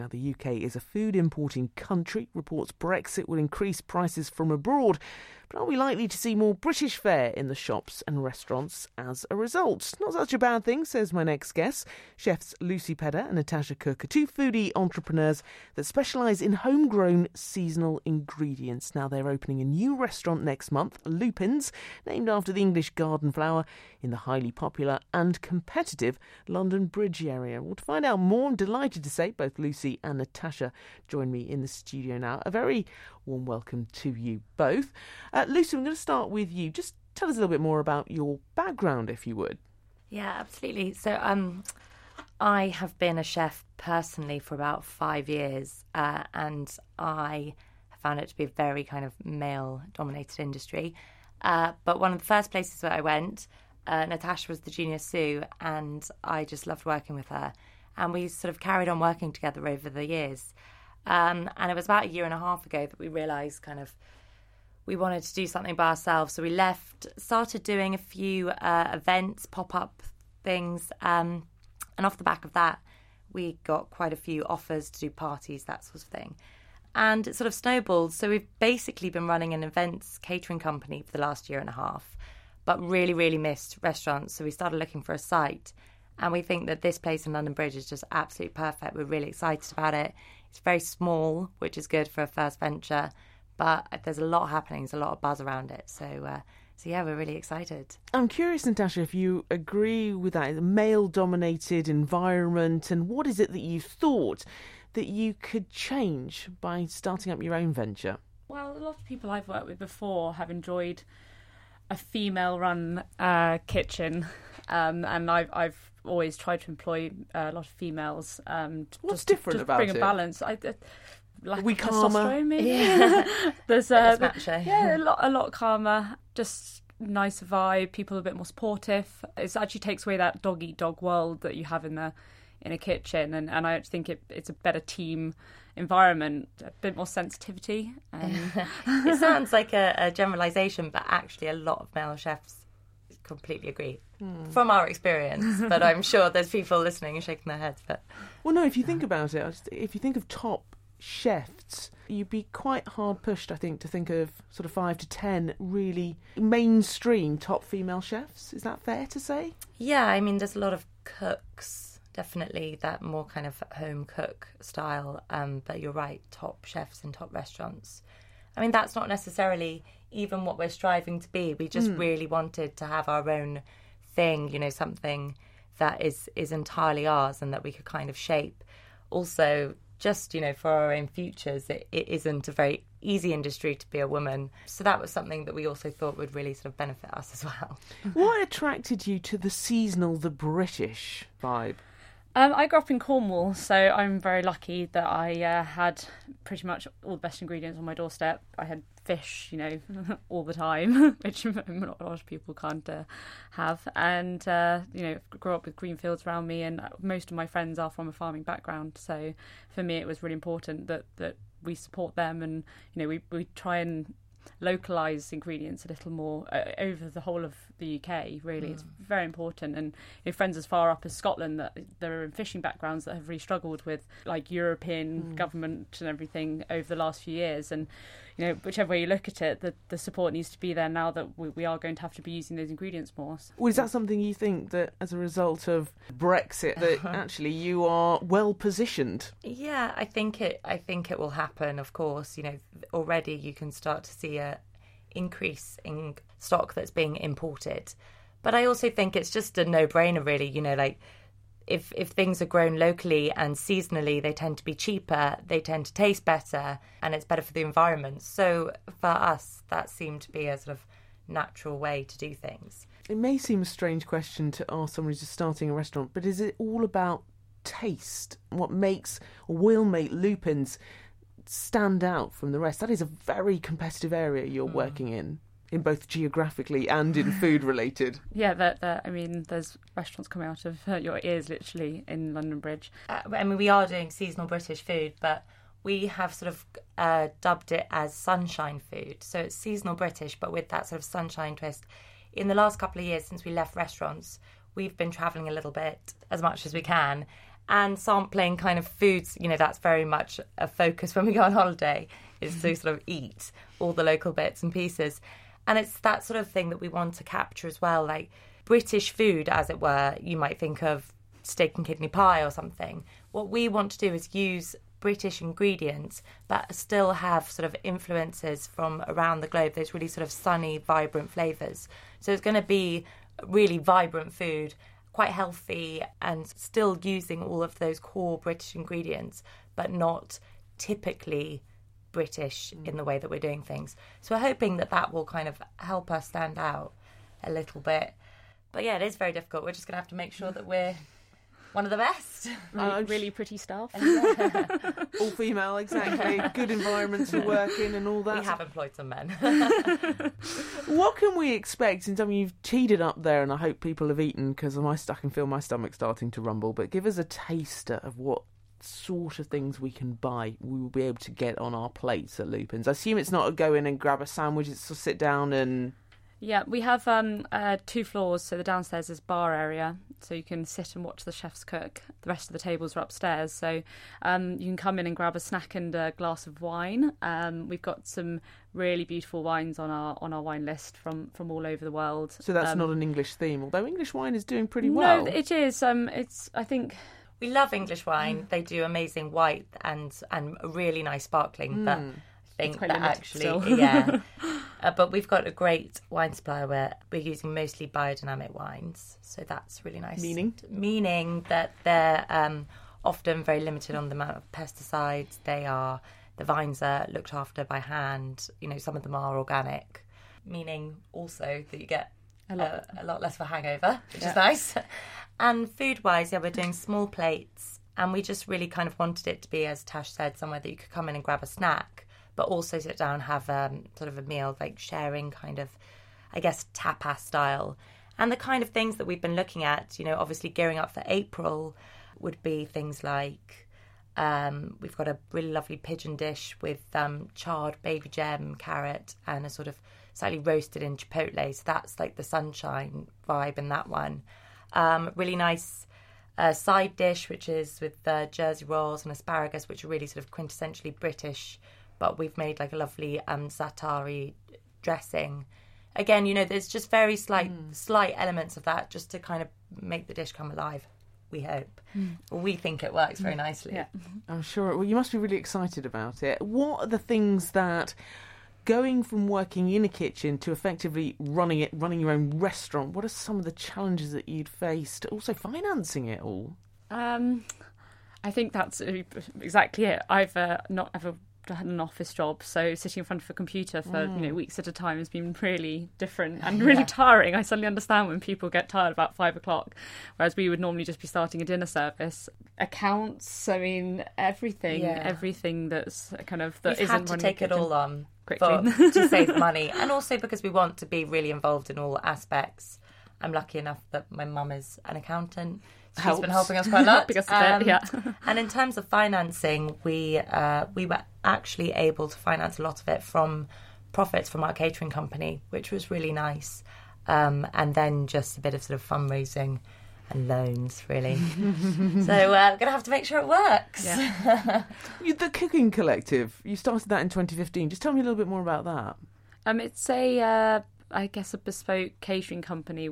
Now, the UK is a food importing country. Reports Brexit will increase prices from abroad. But are we likely to see more British fare in the shops and restaurants as a result? Not such a bad thing, says my next guest. Chefs Lucy Pedder and Natasha Cook are two foodie entrepreneurs that specialise in homegrown seasonal ingredients. Now, they're opening a new restaurant next month, Lupin's, named after the English garden flower, in the highly popular and competitive London Bridge area. Well, to find out more, I'm delighted to say both Lucy and Natasha join me in the studio now. A very warm welcome to you both. Lucy, I'm going to start with you. Just tell us a little bit more about your background, if you would. Yeah, absolutely. So I have been a chef personally for about 5 years, and I have found it to be a very kind of male-dominated industry. But one of the first places that I went, Natasha was the junior sous, and I just loved working with her. And we sort of carried on working together over the years. And it was about 1.5 years ago that we realised kind of we wanted to do something by ourselves. So we started doing a few events, pop-up things. And off the back of that, we got quite a few offers to do parties, that sort of thing. And it sort of snowballed. So we've basically been running an events catering company for the last 1.5 years, but really, really missed restaurants. So we started looking for a site. And we think that this place in London Bridge is just absolutely perfect. We're really excited about it. It's very small, which is good for a first venture. But there's a lot happening. There's a lot of buzz around it. So yeah, we're really excited. I'm curious, Natasha, if you agree with that. It's a male-dominated environment. And what is it that you thought that you could change by starting up your own venture? Well, a lot of people I've worked with before have enjoyed a female-run kitchen. And I've always tried to employ a lot of females. What's different about it? Bring a balance. Lack we of calmer? testosterone, maybe. Yeah. There's a lot calmer. Just nicer vibe. People are a bit more supportive. It actually takes away that dog eat dog world that you have in a kitchen, and I think it's a better team environment, a bit more sensitivity. It sounds like a generalisation, but actually a lot of male chefs completely agree from our experience. But I'm sure there's people listening and shaking their heads. But well, no, if you think about it, if you think of top chefs, you'd be quite hard pushed, I think, to think of sort of 5 to 10 really mainstream top female chefs. Is that fair to say? Yeah, I mean, there's a lot of cooks, definitely, that more kind of home cook style. But you're right, top chefs in top restaurants. I mean, that's not necessarily even what we're striving to be. We just really wanted to have our own thing, you know, something that is entirely ours and that we could kind of shape. Also, just, you know, for our own futures, it isn't a very easy industry to be a woman. So that was something that we also thought would really sort of benefit us as well. What attracted you to the seasonal, the British vibe? I grew up in Cornwall, so I'm very lucky that I had pretty much all the best ingredients on my doorstep. I had fish, you know, all the time, which not a lot of people can't have. And, you know, grew up with green fields around me, and most of my friends are from a farming background. So for me, it was really important that we support them, and, you know, we try and localise ingredients a little more over the whole of the UK, really. It's very important. And you know, friends as far up as Scotland that are in fishing backgrounds that have really struggled with like European government and everything over the last few years. And you know, whichever way you look at it, the support needs to be there now that we are going to have to be using those ingredients more. Well, is that something you think that as a result of Brexit that actually you are well positioned? Yeah, I think it will happen, of course. You know, already you can start to see a increase in stock that's being imported. But I also think it's just a no-brainer, really. You know, like if things are grown locally and seasonally, they tend to be cheaper, they tend to taste better, and it's better for the environment. So for us, that seemed to be a sort of natural way to do things. It may seem a strange question to ask someone who's just starting a restaurant, but is it all about taste? What makes or will make Lupin's stand out from the rest? That is a very competitive area you're working in both geographically and in food related. Yeah, I mean, there's restaurants coming out of your ears, literally, in London Bridge. I mean, we are doing seasonal British food, but we have sort of dubbed it as sunshine food. So it's seasonal British, but with that sort of sunshine twist. In the last couple of years since we left restaurants, we've been travelling a little bit, as much as we can, and sampling kind of foods. You know, that's very much a focus when we go on holiday, is to sort of eat all the local bits and pieces. And it's that sort of thing that we want to capture as well, like British food, as it were. You might think of steak and kidney pie or something. What we want to do is use British ingredients but still have sort of influences from around the globe, those really sort of sunny, vibrant flavours. So it's going to be really vibrant food, quite healthy, and still using all of those core British ingredients, but not typically British in the way that we're doing things. So we're hoping that that will kind of help us stand out a little bit. But yeah, it is very difficult. We're just going to have to make sure that we're one of the best. Really pretty staff. All female, exactly. Good environments to work in and all that. We have employed some men. What can we expect? I mean, you've teed it up there, and I hope people have eaten, because I can feel my stomach starting to rumble. But give us a taster of what sort of things we can buy, we will be able to get on our plates at Lupin's. I assume it's not a go in and grab a sandwich, it's to sit down and... Yeah, we have 2 floors, so the downstairs is bar area, so you can sit and watch the chefs cook. The rest of the tables are upstairs, so you can come in and grab a snack and a glass of wine. We've got some really beautiful wines on our wine list from all over the world. So that's not an English theme, although English wine is doing pretty well. No, it is. I think... We love English wine. They do amazing white and a really nice sparkling, but I think that actually, yeah. But we've got a great wine supplier where we're using mostly biodynamic wines, so that's really nice. Meaning that they're often very limited on the amount of pesticides. The vines are looked after by hand. You know, some of them are organic, meaning also that you get a lot less of a hangover, which is nice. And food-wise, yeah, we're doing small plates, and we just really kind of wanted it to be, as Tash said, somewhere that you could come in and grab a snack, but also sit down, have sort of a meal, like sharing kind of, I guess, tapas style. And the kind of things that we've been looking at, you know, obviously gearing up for April would be things like, we've got a really lovely pigeon dish with charred baby gem, carrot, and a sort of slightly roasted in chipotle. So that's like the sunshine vibe in that one. Really nice side dish, which is with Jersey rolls and asparagus, which are really sort of quintessentially British, but we've made like a lovely za'atari dressing. Again, you know, there's just very slight elements of that just to kind of make the dish come alive, we hope. We think it works very nicely. Yeah. I'm sure. Well, you must be really excited about it. What are the things that... Going from working in a kitchen to effectively running your own restaurant, what are some of the challenges that you'd faced? Also, financing it all. I think that's exactly it. I've not ever had an office job, so sitting in front of a computer for weeks at a time has been really different and really tiring. I suddenly understand when people get tired about 5 o'clock, whereas we would normally just be starting a dinner service. Accounts, I mean, everything that's kind of that We've isn't had to take it all on quickly to save money, and also because we want to be really involved in all aspects. I'm lucky enough that my mum is an accountant. She's been helping us quite a lot. Because of it, yeah. And in terms of financing, we were actually able to finance a lot of it from profits from our catering company, which was really nice. And then just a bit of sort of fundraising and loans, really. So we're going to have to make sure it works. Yeah. The Cooking Collective, you started that in 2015. Just tell me a little bit more about that. It's I guess a bespoke catering company.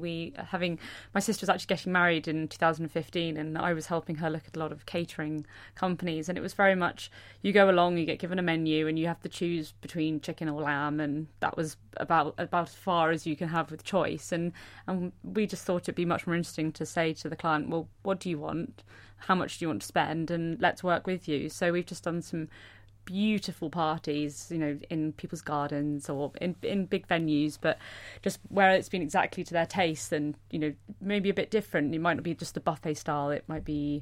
My sister was actually getting married in 2015, and I was helping her look at a lot of catering companies, and it was very much you go along, you get given a menu, and you have to choose between chicken or lamb, and that was about as far as you can have with choice. And we just thought it'd be much more interesting to say to the client, well, what do you want? How much do you want to spend? And let's work with you. So we've just done some beautiful parties, you know, in people's gardens or in big venues, but just where it's been exactly to their taste, and, you know, maybe a bit different. It might not be just a buffet style, it might be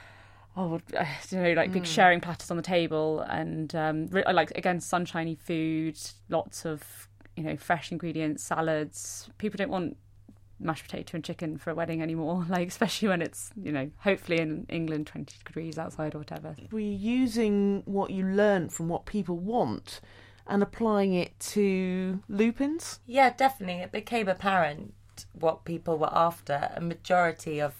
big sharing platters on the table, and I like, again, sunshiny food, lots of, you know, fresh ingredients, salads. People don't want mashed potato and chicken for a wedding anymore, like, especially when it's, you know, hopefully in England 20 degrees outside or whatever. Were you using what you learnt from what people want and applying it to Lupin's? Yeah, definitely. It became apparent what people were after. A majority of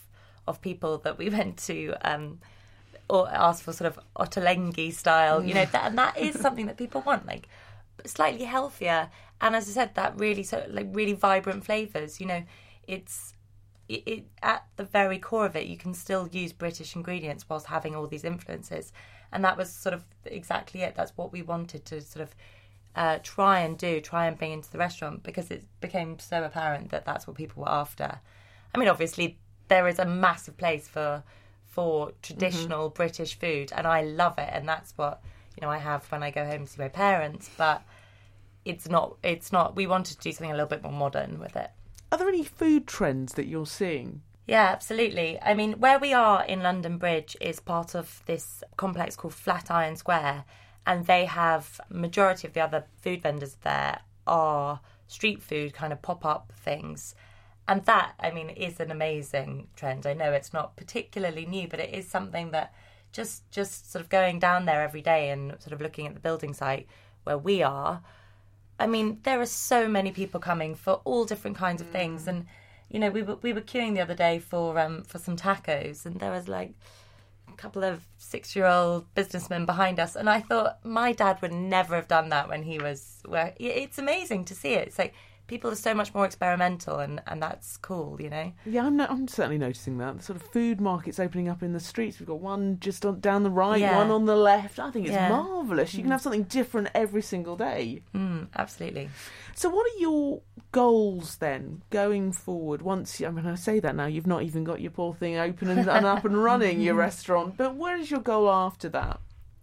of people that we went to or asked for sort of Ottolenghi style, you know, and that is something that people want, like slightly healthier. And as I said, that really vibrant flavours, you know, it's at the very core of it, you can still use British ingredients whilst having all these influences. And that was sort of exactly it. That's what we wanted to sort of try and bring into the restaurant, because it became so apparent that that's what people were after. I mean, obviously, there is a massive place for traditional British food, and I love it. And that's what, you know, I have when I go home to see my parents. But it's not. We wanted to do something a little bit more modern with it. Are there any food trends that you're seeing? Yeah, absolutely. I mean, where we are in London Bridge is part of this complex called Flatiron Square, and they have, majority of the other food vendors there are street food kind of pop-up things. And that, I mean, is an amazing trend. I know it's not particularly new, but it is something that just sort of going down there every day and sort of looking at the building site where we are, I mean, there are so many people coming for all different kinds of things. And, you know, we were queuing the other day for some tacos, and there was like a couple of 6-year-old businessmen behind us. And I thought, my dad would never have done that when he was... It's amazing to see it. It's like people are so much more experimental, and that's cool, you know? Yeah, I'm certainly noticing that. The sort of food markets opening up in the streets. We've got one just down the right, one on the left. I think it's marvellous. You can have something different every single day. Absolutely. So what are your goals then, going forward? Once, I mean, I say that now, you've not even got your poor thing open and up and running, your restaurant. But where is your goal after that?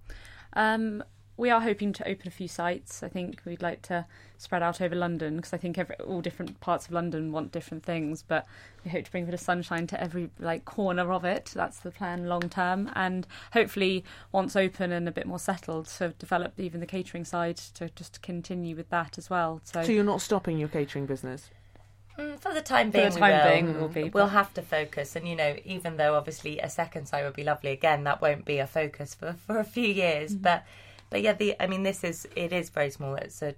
We are hoping to open a few sites. I think we'd like to spread out over London, because I think all different parts of London want different things, but we hope to bring a bit of sunshine to every corner of it. That's the plan long term, and hopefully once open and a bit more settled, to develop even the catering side, to just continue with that as well. So you're not stopping your catering business? For the time being, we'll have to focus. And, you know, even though obviously a second site would be lovely, again, that won't be a focus for a few years. But yeah, it is very small. It's a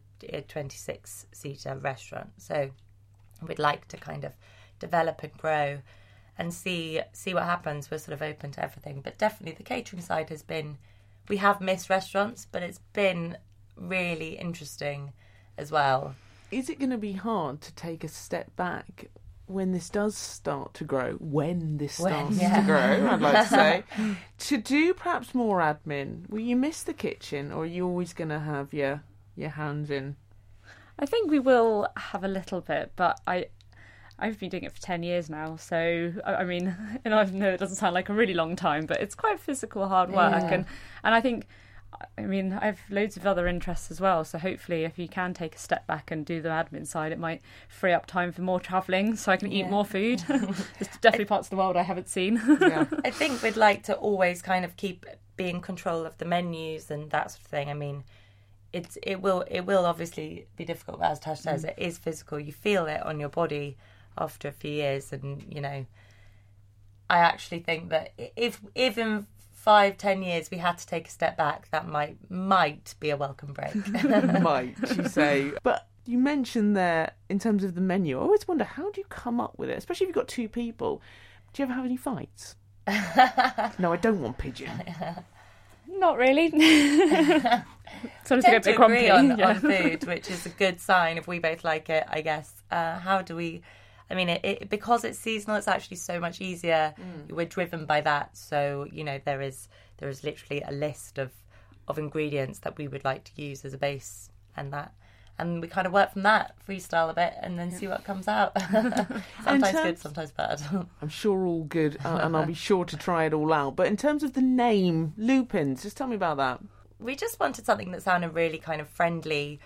26-seater restaurant. So we'd like to kind of develop and grow and see what happens. We're sort of open to everything. But definitely the catering side we have missed restaurants, but it's been really interesting as well. Is it going to be hard to take a step back when this does start to grow? When this starts to grow, I'd like to say. To do perhaps more admin, will you miss the kitchen, or are you always going to have your hands in? I think we will have a little bit, but I've been doing it for 10 years now, so I mean, and I know it doesn't sound like a really long time, but it's quite physical, hard work, and I think, I mean, I have loads of other interests as well, so hopefully if you can take a step back and do the admin side, it might free up time for more travelling, so I can eat more food. There's definitely parts of the world I haven't seen. I think we'd like to always kind of be in control of the menus and that sort of thing. I mean, it will obviously be difficult, but as Tash says, it is physical. You feel it on your body after a few years, and, you know, I actually think that if in 5-10 years we had to take a step back, that might be a welcome break. Might, you say. But you mentioned there, in terms of the menu, I always wonder, how do you come up with it? Especially if you've got two people. Do you ever have any fights? No, I don't want pigeon. Not really. Sort of to agree on food, which is a good sign if we both like it, I guess. How do we... I mean, it because it's seasonal, it's actually so much easier. We're driven by that. So, you know, there is literally a list of ingredients that we would like to use as a base, and we kind of work from that, freestyle a bit, and then see what comes out. Sometimes good, sometimes bad. I'm sure all good, and I'll be sure to try it all out. But in terms of the name, Lupins, just tell me about that. We just wanted something that sounded really kind of friendly.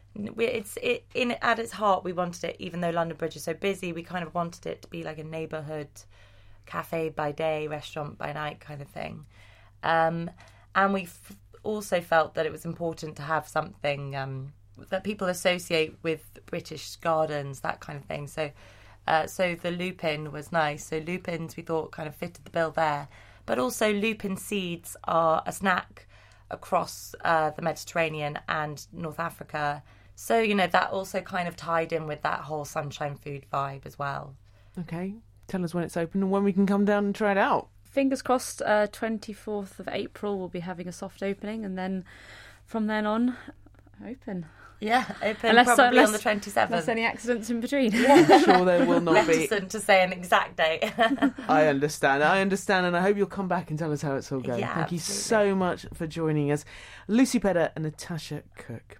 At its heart, we wanted it, even though London Bridge is so busy, we kind of wanted it to be like a neighbourhood cafe by day, restaurant by night kind of thing. And we also felt that it was important to have something that people associate with British gardens, that kind of thing. So the lupin was nice. So lupins, we thought, kind of fitted the bill there. But also lupin seeds are a snack across the Mediterranean and North Africa. So, you know, that also kind of tied in with that whole sunshine food vibe as well. Okay. tell us when it's open and when we can come down and try it out. Fingers crossed, 24th of April we'll be having a soft opening, and then from then on, open. Yeah, open probably on the 27th. Unless any accidents in between. I'm sure there will not be. Reticent to say an exact date. I understand, and I hope you'll come back and tell us how it's all going. Yeah, Thank you absolutely. so much for joining us. Lucy Pedder and Natasha Cook.